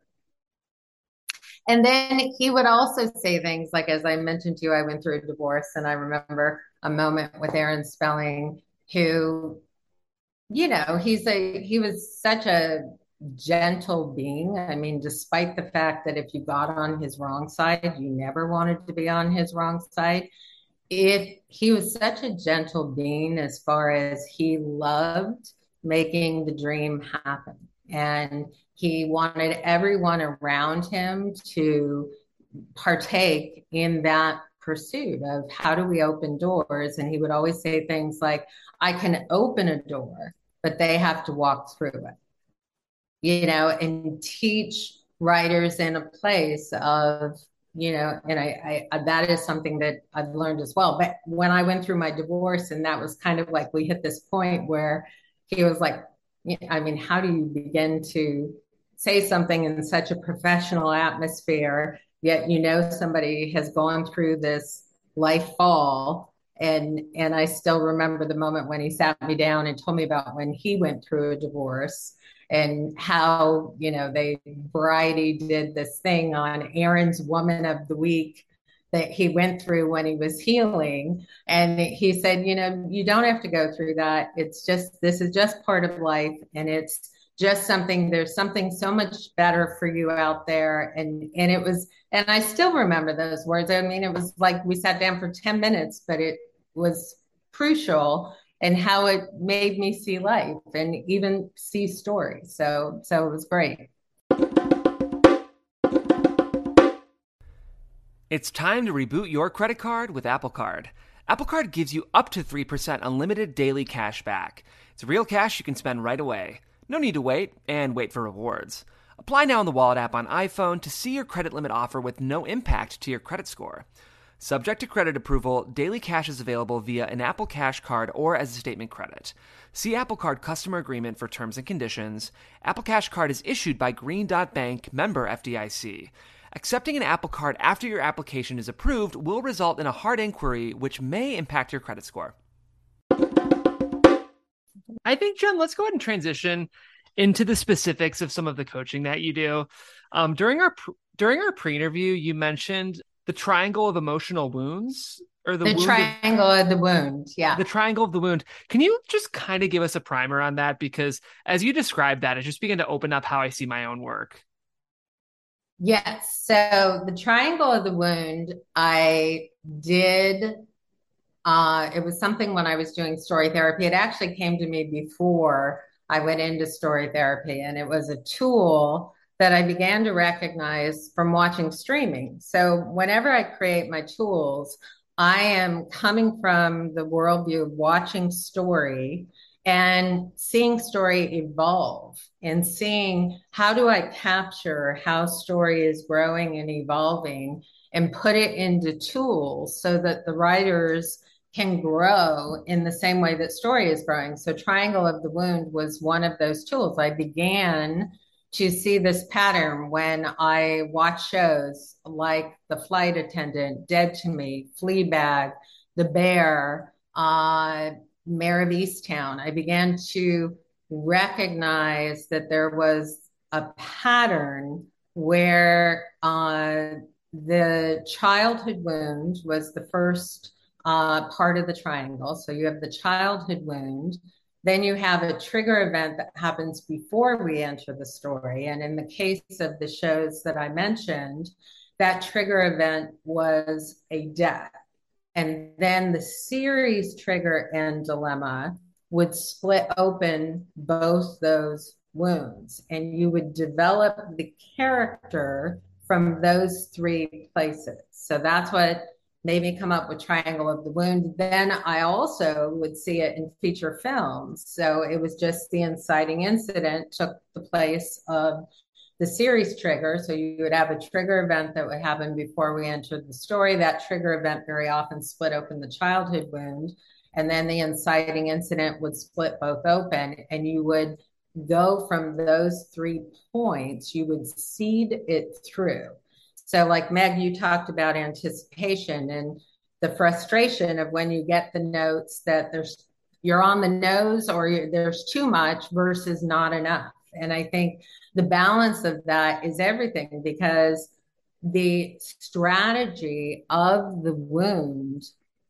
And then he would also say things like, as I mentioned to you, I went through a divorce, and I remember a moment with Aaron Spelling, who, you know, he's a, he was such a gentle being. I mean, despite the fact that if you got on his wrong side, you never wanted to be on his wrong side. It, he was such a gentle being as far as he loved making the dream happen. And he wanted everyone around him to partake in that pursuit of how do we open doors. And he would always say things like, I can open a door, but they have to walk through it, you know, and teach writers in a place of, you know, and I, I, that is something that I've learned as well. But when I went through my divorce, and that was kind of like, we hit this point where he was like, I mean, how do you begin to say something in such a professional atmosphere, yet you know somebody has gone through this life fall. And and I still remember the moment when he sat me down and told me about when he went through a divorce and how, you know, they Variety did this thing on Aaron's Woman of the Week that he went through when he was healing. And he said, you know, you don't have to go through that. It's just, this is just part of life. And it's just something, there's something so much better for you out there. And, and it was, and I still remember those words. I mean, it was like we sat down for ten minutes, but it was crucial and how it made me see life and even see stories. So, so it was great. It's time to reboot your credit card with Apple Card. Apple Card gives you up to three percent unlimited daily cash back. It's real cash you can spend right away. No need to wait and wait for rewards. Apply now in the Wallet app on iPhone to see your credit limit offer with no impact to your credit score. Subject to credit approval, daily cash is available via an Apple Cash card or as a statement credit. See Apple Card customer agreement for terms and conditions. Apple Cash card is issued by Green Dot Bank, member F D I C. Accepting an Apple Card after your application is approved will result in a hard inquiry, which may impact your credit score. I think, Jen, let's go ahead and transition into the specifics of some of the coaching that you do. Um, during our during our pre-interview, you mentioned the triangle of emotional wounds, or the, the triangle of, of the wound. Yeah. The triangle of the wound. Can you just kind of give us a primer on that? Because as you described that, it just began to open up how I see my own work. Yes. So the triangle of the wound, I did, uh, it was something when I was doing story therapy. It actually came to me before I went into story therapy, and it was a tool that I began to recognize from watching streaming. So whenever I create my tools, I am coming from the worldview of watching story and seeing story evolve and seeing how do I capture how story is growing and evolving and put it into tools so that the writers can grow in the same way that story is growing. So Triangle of the Wound was one of those tools. I began to see this pattern when I watch shows like The Flight Attendant, Dead to Me, Fleabag, The Bear, uh, Mare of Easttown. I began to recognize that there was a pattern where uh, the childhood wound was the first uh, part of the triangle. So you have the childhood wound. Then you have a trigger event that happens before we enter the story. And in the case of the shows that I mentioned, that trigger event was a death. And then the series trigger and dilemma would split open both those wounds. And you would develop the character from those three places. So that's what made me come up with Triangle of the Wound. Then I also would see it in feature films. So it was just the inciting incident took the place of the series trigger. So you would have a trigger event that would happen before we entered the story. That trigger event very often split open the childhood wound. And then the inciting incident would split both open. And you would go from those three points, you would seed it through. So like Meg, you talked about anticipation and the frustration of when you get the notes that there's you're on the nose or there's too much versus not enough. And I think the balance of that is everything, because the strategy of the wound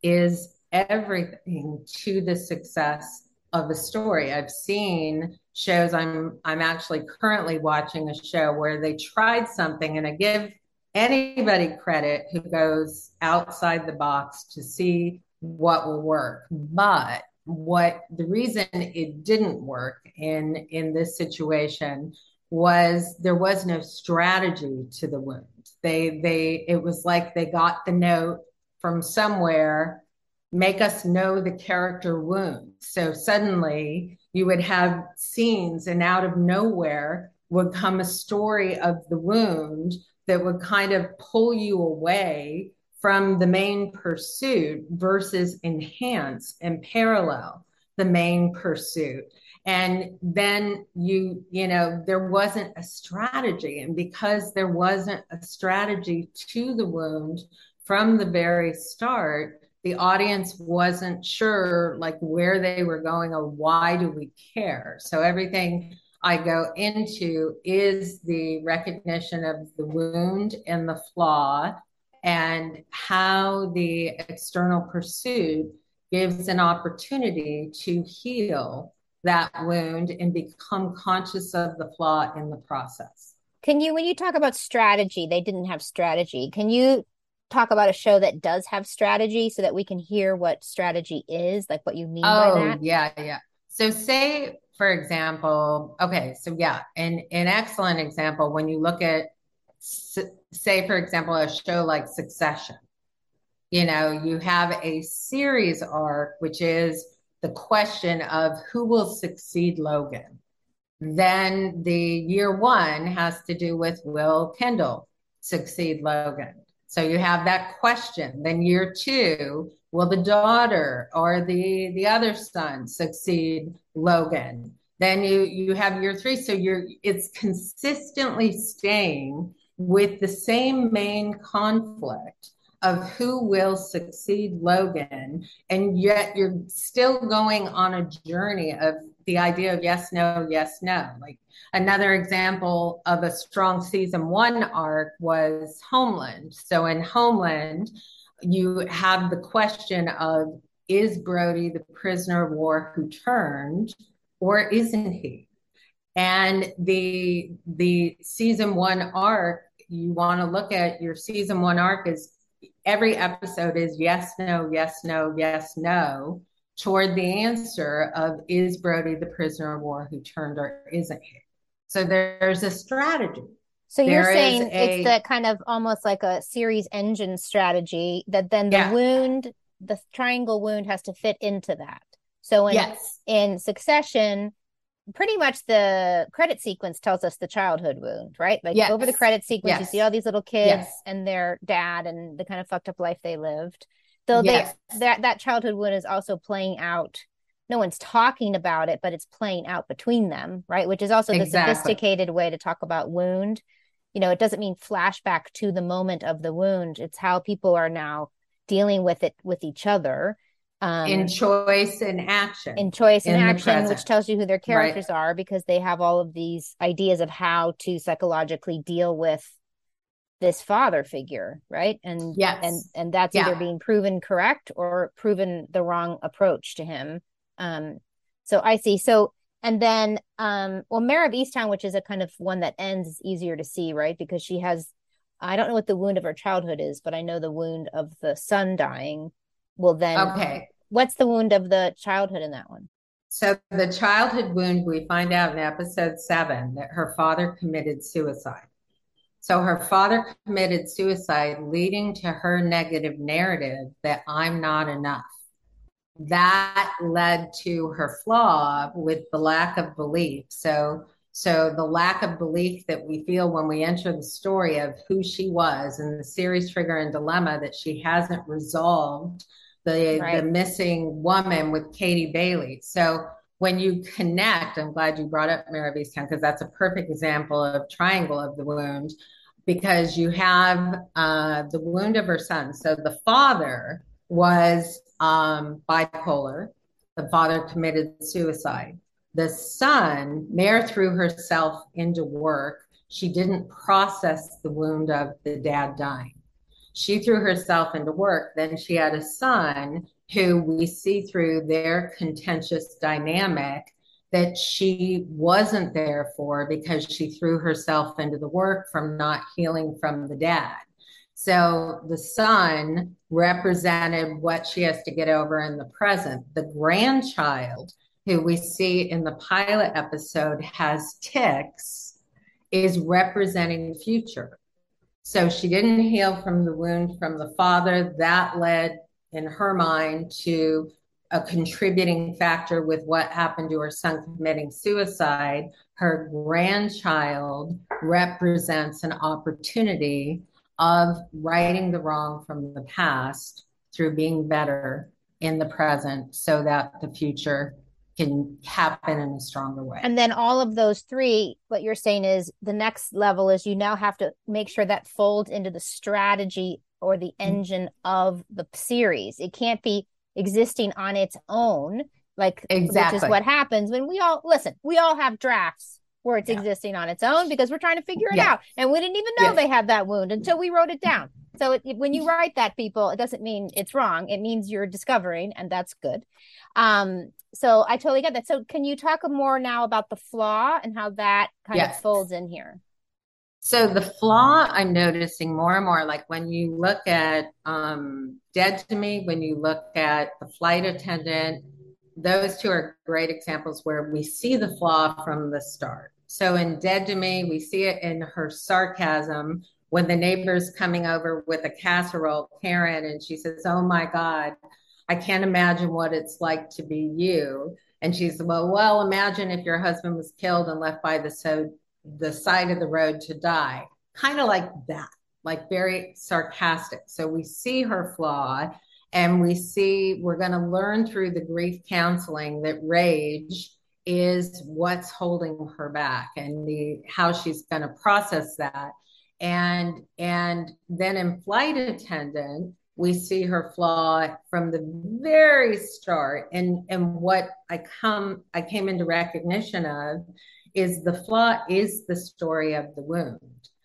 is everything to the success of a story. I've seen shows, I'm I'm actually currently watching a show where they tried something, and I give anybody credit who goes outside the box to see what will work. But what the reason it didn't work in in this situation was there was no strategy to the wound. They they it was like they got the note from somewhere, make us know the character wound. So suddenly you would have scenes, and out of nowhere would come a story of the wound that would kind of pull you away from the main pursuit versus enhance and parallel the main pursuit. And then you, you know, there wasn't a strategy. And because there wasn't a strategy to the wound from the very start, the audience wasn't sure like where they were going or why do we care. So everything I go into is the recognition of the wound and the flaw and how the external pursuit gives an opportunity to heal that wound and become conscious of the flaw in the process. Can you, when you talk about strategy, they didn't have strategy. Can you talk about a show that does have strategy so that we can hear what strategy is, like what you mean oh, by that? yeah, yeah. So say, for example, okay, so yeah, an, an excellent example when you look at, say, for example, a show like Succession. You know, you have a series arc, which is the question of who will succeed Logan. Then the year one has to do with will Kendall succeed Logan? So you have that question. Then year two, will the daughter or the the other son succeed Logan? Then you you have year three. So you're it's consistently staying with the same main conflict of who will succeed Logan, and yet you're still going on a journey of the idea of yes, no, yes, no. Like another example of a strong season one arc was Homeland. So in Homeland, you have the question of, is Brody the prisoner of war who turned, or isn't he? And the the season one arc, you want to look at your season one arc is every episode is yes, no, yes, no, yes, no, toward the answer of, is Brody the prisoner of war who turned or isn't he? So there's a strategy. So you're There saying a, it's the kind of almost like a series engine strategy that then the yeah. wound, the triangle wound has to fit into that. So in, yes. in Succession, pretty much the credit sequence tells us the childhood wound, right? Like yes. over the credit sequence, yes. you see all these little kids yes. and their dad and the kind of fucked up life they lived. Though yes. they that that childhood wound is also playing out. No one's talking about it, but it's playing out between them, right? Which is also the exactly. sophisticated way to talk about wound. You know, it doesn't mean flashback to the moment of the wound. It's how people are now dealing with it with each other. Um, in choice and action. In choice and action, which tells you who their characters right. are, because they have all of these ideas of how to psychologically deal with this father figure, right? And yes. and and that's yeah. either being proven correct or proven the wrong approach to him. Um, so I see. So and then um, well, Mare of Easttown, which is a kind of one that ends, is easier to see, right? Because she has, I don't know what the wound of her childhood is, but I know the wound of the son dying will then okay. What's the wound of the childhood in that one? So the childhood wound, we find out in episode seven that her father committed suicide. So her father committed suicide, leading to her negative narrative that I'm not enough. That led to her flaw with the lack of belief. So, so the lack of belief that we feel when we enter the story of who she was and the series trigger and dilemma that she hasn't resolved the right. the missing woman with Katie Bailey. So when you connect, I'm glad you brought up Mare of Easttown, because that's a perfect example of triangle of the wound, because you have uh, the wound of her son. So the father was um, bipolar. The father committed suicide. The son, Mare threw herself into work. She didn't process the wound of the dad dying. She threw herself into work. Then she had a son who we see through their contentious dynamic that she wasn't there for because she threw herself into the work from not healing from the dad. So the son represented what she has to get over in the present. The grandchild, who we see in the pilot episode has tics, is representing the future. So she didn't heal from the wound from the father. That led, in her mind, to a contributing factor with what happened to her son committing suicide. Her grandchild represents an opportunity of righting the wrong from the past through being better in the present so that the future can happen in a stronger way. And then all of those three, what you're saying is the next level is you now have to make sure that folds into the strategy or the engine mm-hmm. of the series. It can't be existing on its own, like exactly. which is what happens when we all listen, we all have drafts where it's yeah. existing on its own because we're trying to figure it yeah. out. And we didn't even know yeah. they had that wound until we wrote it down. So it, when you write that, people, it doesn't mean it's wrong. It means you're discovering, and that's good. Um, so I totally get that. So can you talk more now about the flaw and how that kind yes. of folds in here? So the flaw I'm noticing more and more, like when you look at um, Dead to Me, when you look at The Flight Attendant, those two are great examples where we see the flaw from the start. So in Dead to Me, we see it in her sarcasm when the neighbor's coming over with a casserole, Karen, and she says, "Oh my God, I can't imagine what it's like to be you." And she's, well, well, imagine if your husband was killed and left by the so the side of the road to die. Kind of like that, like very sarcastic. So we see her flaw, and we see we're going to learn through the grief counseling that rage is what's holding her back and the how she's going to process that. And and then in Flight Attendant, we see her flaw from the very start. And, and what I come I came into recognition of is the flaw is the story of the wound.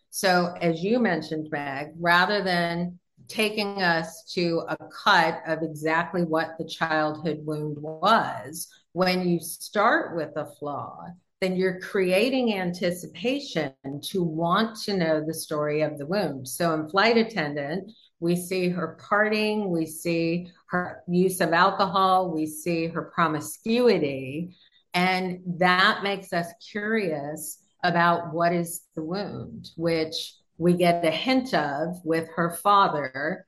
So as you mentioned, Meg, rather than taking us to a cut of exactly what the childhood wound was, when you start with a flaw, then you're creating anticipation to want to know the story of the wound. So in Flight Attendant, we see her partying, we see her use of alcohol, we see her promiscuity, and that makes us curious about what is the wound, which we get a hint of with her father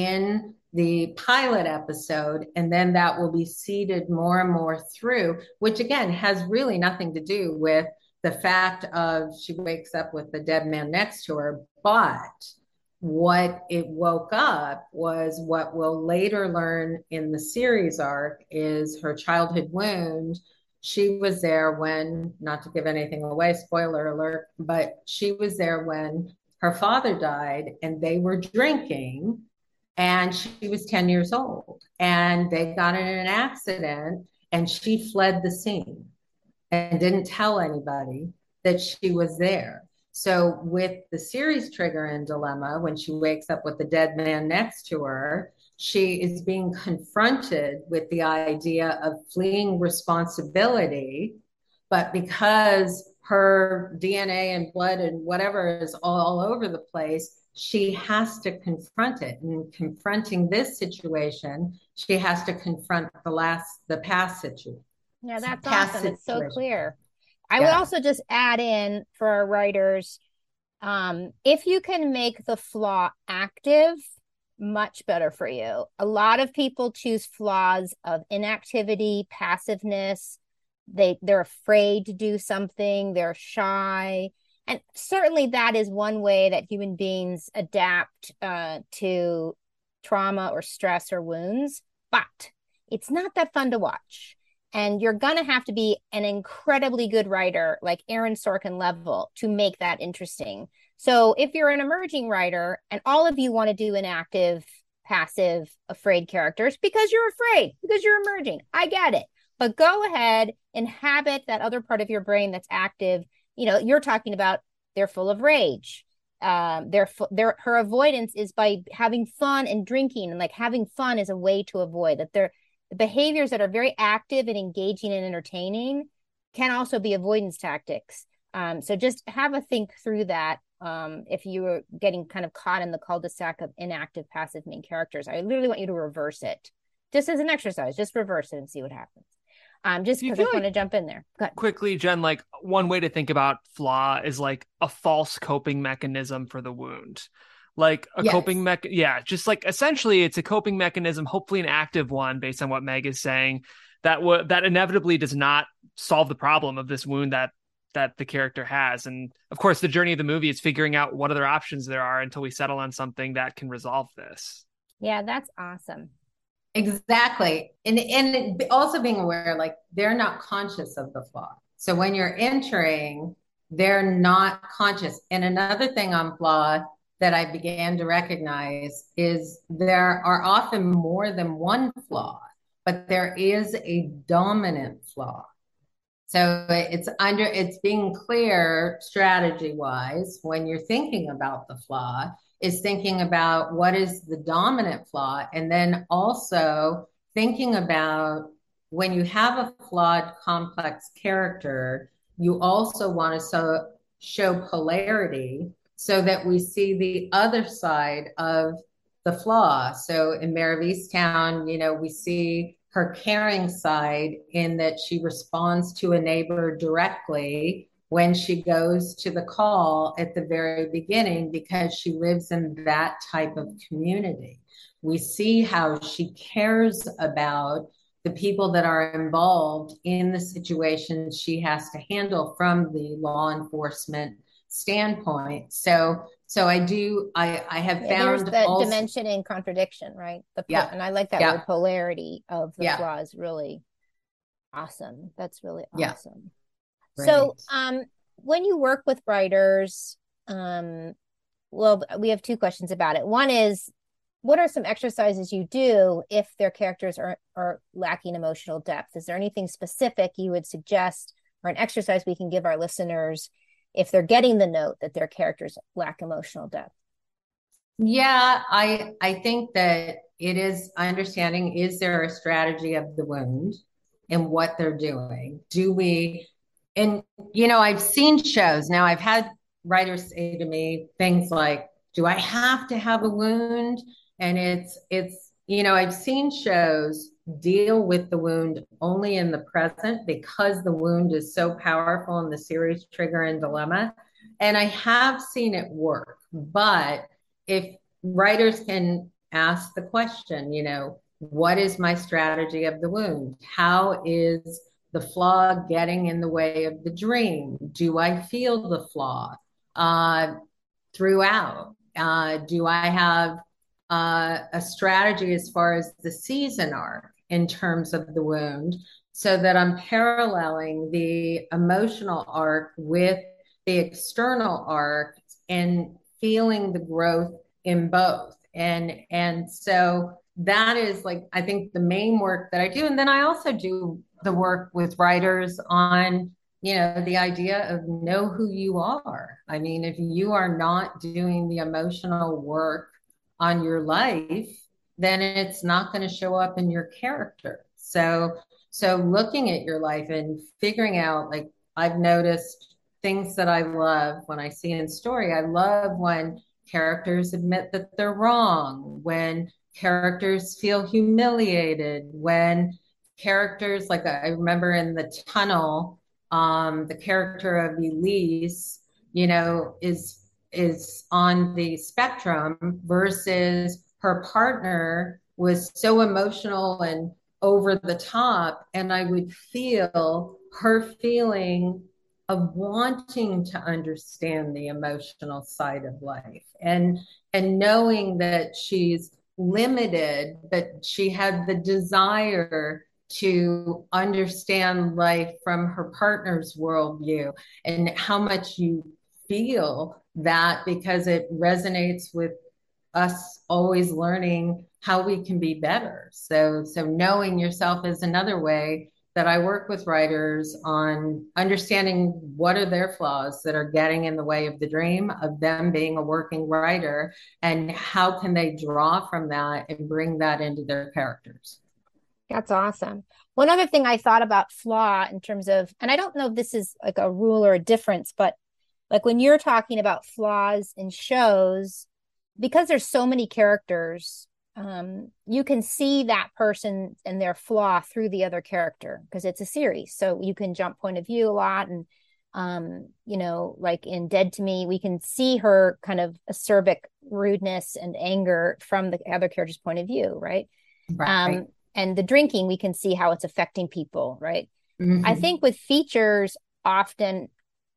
in the pilot episode, and then that will be seeded more and more through, which again has really nothing to do with the fact of she wakes up with the dead man next to her, but what it woke up was what we'll later learn in the series arc is her childhood wound. She was there when, not to give anything away, spoiler alert, but she was there when her father died and they were drinking. And she was ten years old and they got in an accident and she fled the scene and didn't tell anybody that she was there. So with the series trigger and dilemma, when she wakes up with the dead man next to her, she is being confronted with the idea of fleeing responsibility. But because her D N A and blood and whatever is all over the place, she has to confront it. And confronting this situation, she has to confront the last, the past situation. Yeah, that's awesome. Situation. It's so clear. I yeah. would also just add in for our writers, um, if you can make the flaw active, much better for you. A lot of people choose flaws of inactivity, passiveness. They, they're afraid to do something. They're shy. And certainly that is one way that human beings adapt uh, to trauma or stress or wounds, but it's not that fun to watch. And you're going to have to be an incredibly good writer, like Aaron Sorkin level, to make that interesting. So if you're an emerging writer and all of you want to do inactive, passive, afraid characters because you're afraid, because you're emerging, I get it. But go ahead, inhabit that other part of your brain that's active. You know, you're talking about they're full of rage. Um, they're, they're, her avoidance is by having fun and drinking, and like having fun is a way to avoid that. They're the behaviors that are very active and engaging and entertaining can also be avoidance tactics. Um, so just have a think through that. Um, if you were getting kind of caught in the cul-de-sac of inactive, passive main characters, I literally want you to reverse it just as an exercise. Just reverse it and see what happens. Um, just because I like, want to jump in there. Quickly, Jen, like one way to think about flaw is like a false coping mechanism for the wound. Like a yes. coping mech, yeah, just like essentially it's a coping mechanism, hopefully an active one based on what Meg is saying, that w- that inevitably does not solve the problem of this wound that that the character has. And of course, the journey of the movie is figuring out what other options there are until we settle on something that can resolve this. Yeah, that's awesome. Exactly. And and it- also being aware, like they're not conscious of the flaw. So when you're entering, they're not conscious. And another thing on flaw that I began to recognize is there are often more than one flaw, but there is a dominant flaw. So it's under, it's being clear strategy wise when you're thinking about the flaw, is thinking about what is the dominant flaw. And then also thinking about when you have a flawed, complex character, you also want to so, show polarity so that we see the other side of the flaw. So in Mare of Easttown, you know, we see her caring side in that she responds to a neighbor directly when she goes to the call at the very beginning because she lives in that type of community. We see how she cares about the people that are involved in the situations she has to handle from the law enforcement standpoint. So so I do I I have Yeah, there's found that also dimension in contradiction, right? The po- yeah and I like that yeah word polarity of the yeah flaws. Really awesome. That's really yeah awesome. So, great. um, when you work with writers, um, well, we have two questions about it. One is, what are some exercises you do if their characters are are lacking emotional depth? Is there anything specific you would suggest or an exercise we can give our listeners if they're getting the note that their characters lack emotional depth? Yeah, I I think that it is understanding, is there a strategy of the wound and what they're doing? Do we, and you know, I've seen shows now, I've had writers say to me things like, do I have to have a wound? And it's it's you know, I've seen shows deal with the wound only in the present because the wound is so powerful in the series trigger and dilemma. And I have seen it work, but if writers can ask the question, you know, what is my strategy of the wound? How is the flaw getting in the way of the dream? Do I feel the flaw uh, throughout? Uh, do I have uh, a strategy as far as the season arc in terms of the wound so that I'm paralleling the emotional arc with the external arc and feeling the growth in both. And and so that is like I think the main work that I do. And then I also do the work with writers on, you know, the idea of know who you are. I mean, if you are not doing the emotional work on your life, then it's not going to show up in your character. So so looking at your life and figuring out, like I've noticed things that I love when I see in story. I love when characters admit that they're wrong, when characters feel humiliated, when characters, like I remember in The Tunnel, um, the character of Elise, you know, is is on the spectrum versus her partner was so emotional and over the top, and I would feel her feeling of wanting to understand the emotional side of life and and knowing that she's limited, but she had the desire to understand life from her partner's worldview, and how much you feel that because it resonates with us always learning how we can be better. So, so knowing yourself is another way that I work with writers on understanding what are their flaws that are getting in the way of the dream of them being a working writer, and how can they draw from that and bring that into their characters. That's awesome. One other thing I thought about flaw in terms of, and I don't know if this is like a rule or a difference, but like when you're talking about flaws in shows, because there's so many characters, um, you can see that person and their flaw through the other character because it's a series. So you can jump point of view a lot. And, um, you know, like in Dead to Me, we can see her kind of acerbic rudeness and anger from the other character's point of view, right? Right. Um, and the drinking, we can see how it's affecting people, right? I Mm-hmm. think with features, often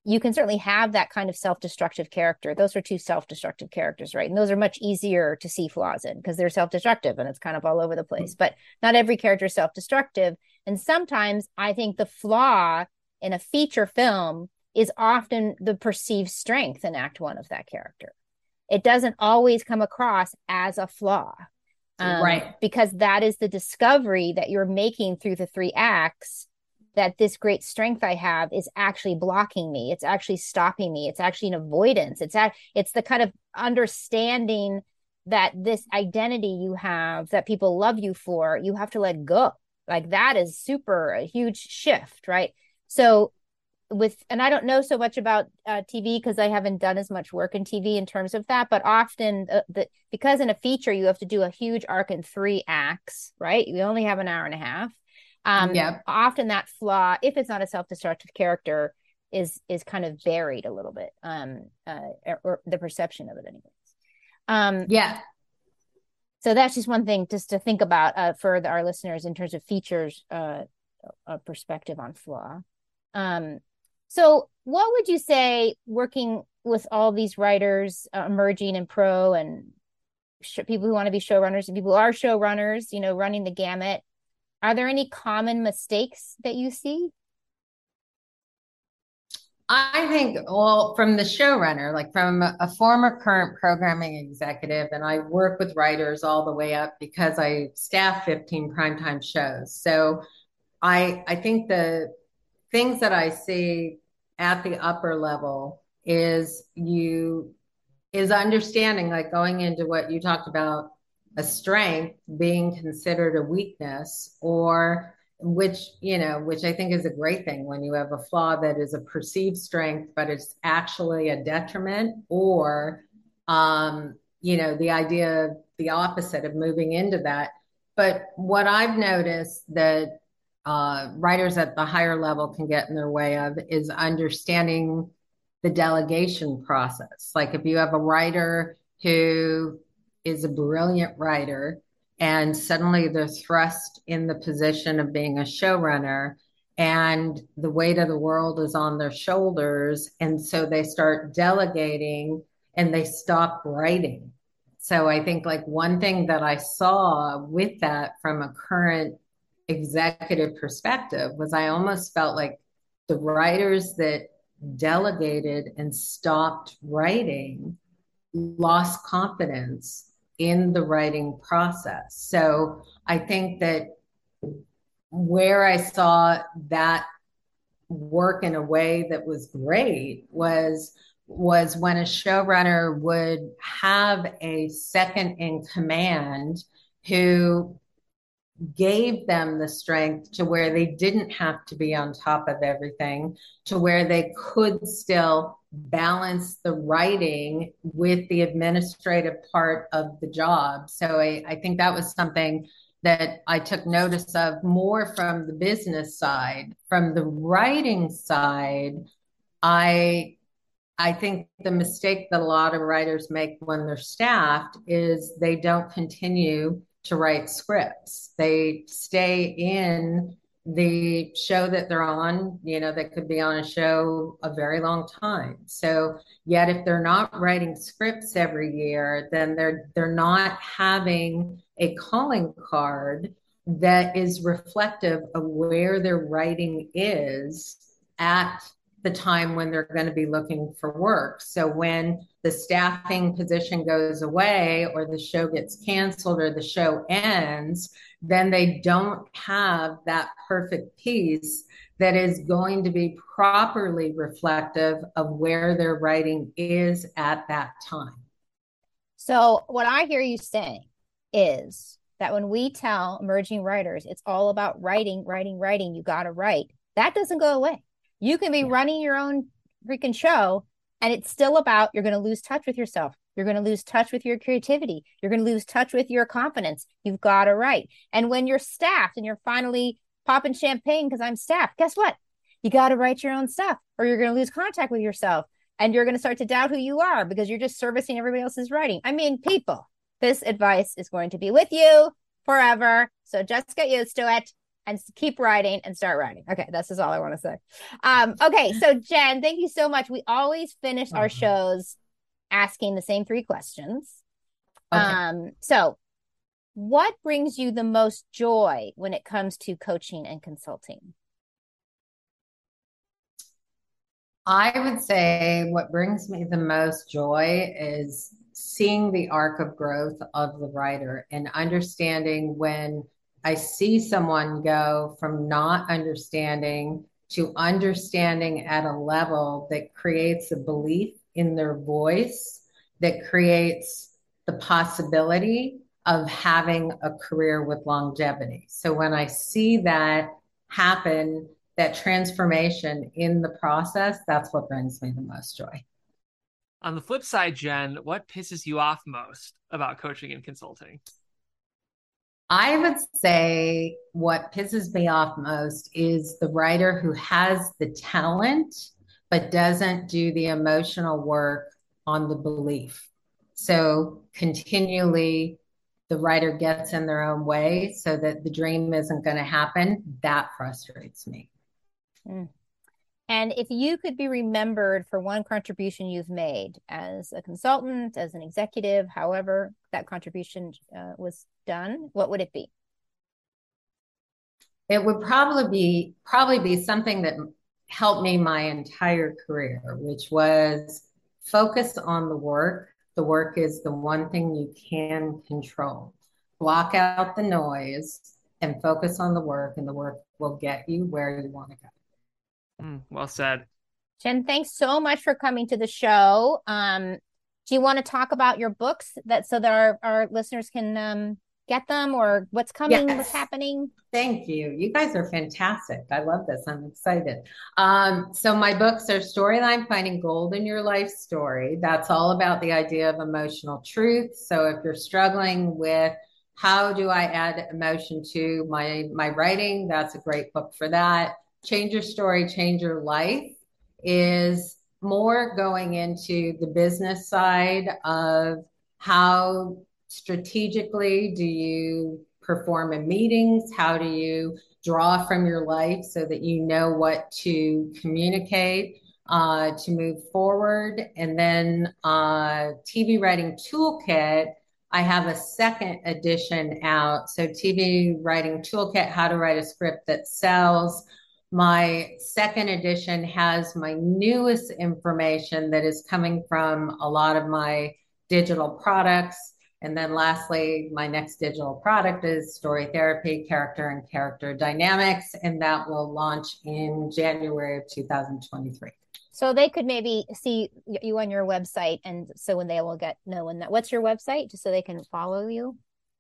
you can certainly have that kind of self-destructive character. Those are two self-destructive characters, right? And those are much easier to see flaws in because they're self-destructive and it's kind of all over the place. But not every character is self-destructive. And sometimes I think the flaw in a feature film is often the perceived strength in act one of that character. It doesn't always come across as a flaw. Um, right. Because that is the discovery that you're making through the three acts, that this great strength I have is actually blocking me. It's actually stopping me. It's actually an avoidance. It's a, it's the kind of understanding that this identity you have that people love you for, you have to let go. Like that is super a huge shift, right? So with, and I don't know so much about uh, T V because I haven't done as much work in T V in terms of that, but often uh, the, because in a feature, you have to do a huge arc in three acts, right? You only have an hour and a half. Um, yep. Often that flaw, if it's not a self-destructive character, is is kind of buried a little bit, um, uh, or, or the perception of it anyways. Um, yeah. So that's just one thing just to think about uh, for the, our listeners in terms of features, uh, a perspective on flaw. Um, so what would you say, working with all these writers, uh, emerging and pro and sh- people who want to be showrunners and people who are showrunners, you know, running the gamut, are there any common mistakes that you see? I think, well, from the showrunner, like from a, a former current programming executive, and I work with writers all the way up because I staff fifteen primetime shows. So I I think the things that I see at the upper level is you is understanding, like going into what you talked about, a strength being considered a weakness, or which, you know, which I think is a great thing when you have a flaw that is a perceived strength, but it's actually a detriment, or, um, you know, the idea of the opposite of moving into that. But what I've noticed that uh, writers at the higher level can get in their way of is understanding the delegation process. Like if you have a writer who is a brilliant writer and suddenly they're thrust in the position of being a showrunner and the weight of the world is on their shoulders. And so they start delegating and they stop writing. So I think like one thing that I saw with that from a current executive perspective was I almost felt like the writers that delegated and stopped writing lost confidence in the writing process. So I think that where I saw that work in a way that was great was was when a showrunner would have a second in command who gave them the strength to where they didn't have to be on top of everything, to where they could still balance the writing with the administrative part of the job. So I, I think that was something that I took notice of more from the business side. From the writing side, I I think the mistake that a lot of writers make when they're staffed is they don't continue to write scripts. They stay in the show that they're on, you know, that could be on a show a very long time. So yet if they're not writing scripts every year, then they're they're not having a calling card that is reflective of where their writing is at the time when they're going to be looking for work. So when the staffing position goes away or the show gets canceled or the show ends, then they don't have that perfect piece that is going to be properly reflective of where their writing is at that time. So what I hear you saying is that when we tell emerging writers, it's all about writing, writing, writing, you got to write. That doesn't go away. You can be yeah. running your own freaking show and it's still about, you're going to lose touch with yourself. You're going to lose touch with your creativity. You're going to lose touch with your confidence. You've got to write. And when you're staffed and you're finally popping champagne because I'm staffed, guess what? You got to write your own stuff or you're going to lose contact with yourself and you're going to start to doubt who you are because you're just servicing everybody else's writing. I mean, people, this advice is going to be with you forever. So just get used to it. and keep writing and start writing. Okay, that's just all I want to say. Um, okay, so Jen, thank you so much. We always finish our shows asking the same three questions. Okay. Um, so what brings you the most joy when it comes to coaching and consulting? I would say what brings me the most joy is seeing the arc of growth of the writer and understanding when I see someone go from not understanding to understanding at a level that creates a belief in their voice, that creates the possibility of having a career with longevity. So when I see that happen, that transformation in the process, that's what brings me the most joy. On the flip side, Jen, what pisses you off most about coaching and consulting? I would say what pisses me off most is the writer who has the talent, but doesn't do the emotional work on the belief. So continually the writer gets in their own way so that the dream isn't going to happen. That frustrates me. Mm. And if you could be remembered for one contribution you've made as a consultant, as an executive, however that contribution uh, was done, what would it be? It would probably be probably be something that helped me my entire career, which was focus on the work. The work is the one thing you can control. Block out the noise and focus on the work, and the work will get you where you want to go. Mm, well said. Jen, thanks so much for coming to the show. Um, do you want to talk about your books that so that our, our listeners can um, get them, or what's coming, yes. What's happening? Thank you. You guys are fantastic. I love this. I'm excited. Um, so my books are Storyline, Finding Gold in Your Life Story. That's all about the idea of emotional truth. So if you're struggling with how do I add emotion to my, my writing, that's a great book for that. Change Your Story, Change Your Life is more going into the business side of how strategically do you perform in meetings? How do you draw from your life so that you know what to communicate uh, to move forward? And then uh, T V Writing Toolkit, I have a second edition out. So T V Writing Toolkit, How to Write a Script That Sells. My second edition has my newest information that is coming from a lot of my digital products. And then lastly, my next digital product is Story Therapy, Character and Character Dynamics, and that will launch in January of two thousand twenty-three. So they could maybe see you on your website, and so when they will get know when that. What's your website, just so they can follow you?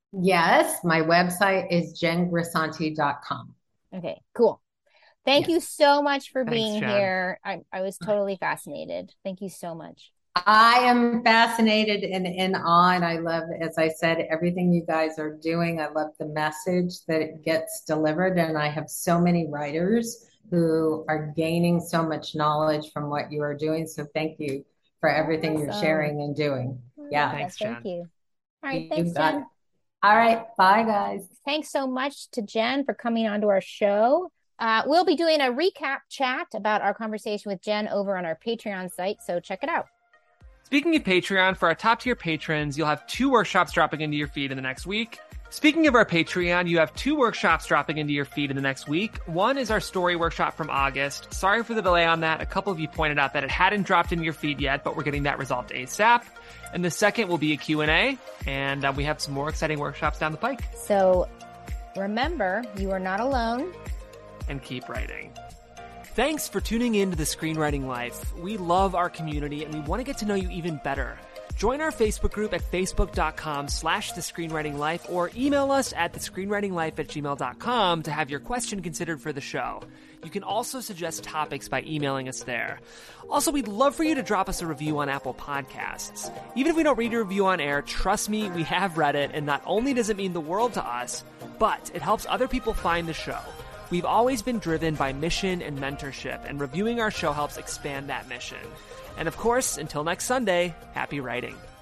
Yes, my website is jen grisanti dot com. Okay, cool. Thank yes. you so much for Thanks, being Jen. here. I, I was totally fascinated. Thank you so much. I am fascinated and in awe, and I love, as I said, everything you guys are doing. I love the message that it gets delivered, and I have so many writers who are gaining so much knowledge from what you are doing. So thank you for everything awesome. You're sharing and doing. Yeah. Thanks, Jen. Thank you. All right. You thanks, Jen. It. All right. Bye, guys. Thanks so much to Jen for coming onto our show. Uh, we'll be doing a recap chat about our conversation with Jen over on our Patreon site, so check it out. Speaking of Patreon, for our top-tier patrons, you'll have two workshops dropping into your feed in the next week. Speaking of our Patreon, you have two workshops dropping into your feed in the next week. One is our story workshop from August. Sorry for the delay on that. A couple of you pointed out that it hadn't dropped into your feed yet, but we're getting that resolved ASAP. And the second will be a Q and A, and uh, we have some more exciting workshops down the pike. So remember, you are not alone. And keep writing. Thanks for tuning in to The Screenwriting Life. We love our community and we want to get to know you even better. Join our Facebook group at facebook.com slash The Screenwriting Life or email us at thescreenwritinglife at gmail dot com to have your question considered for the show. You can also suggest topics by emailing us there. Also, we'd love for you to drop us a review on Apple Podcasts. Even if we don't read your review on air, trust me, we have read it, and not only does it mean the world to us, but it helps other people find the show. We've always been driven by mission and mentorship, and reviewing our show helps expand that mission. And of course, until next Sunday, happy writing.